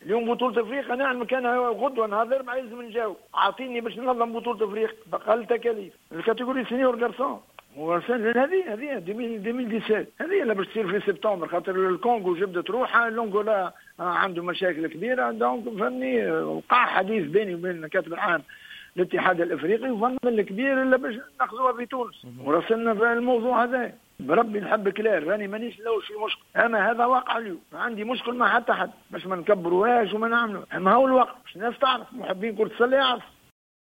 اليوم بطولة افريقيا نعمل كان غدوة نهار ما لازم نجاوب، اعطيني باش ننظم بطولة افريقيا بقل تكاليف الكاتيجوري سينيور جارسون. هذه 2017 هذه اللي باش تصير في سبتمبر، خاطر الكونغو جبدت روحها، الانغولا عنده مشاكل كبيره. دونك فهمني وقع حديث بيني وبين الكاتب العام الاتحاد الافريقي وفن الكبير اللي باش ناخذوها في تونس، ورسلنا في الموضوع هذا. بربي نحب كلار راني مانيش لو في مشكل، اما هذا واقع اليوم ما عندي مشكل مع حتى حد باش ما نكبروهاش وما نعملوا، اما هو الوقت باش الناس تعرف، محبين كرة السلة يعرف.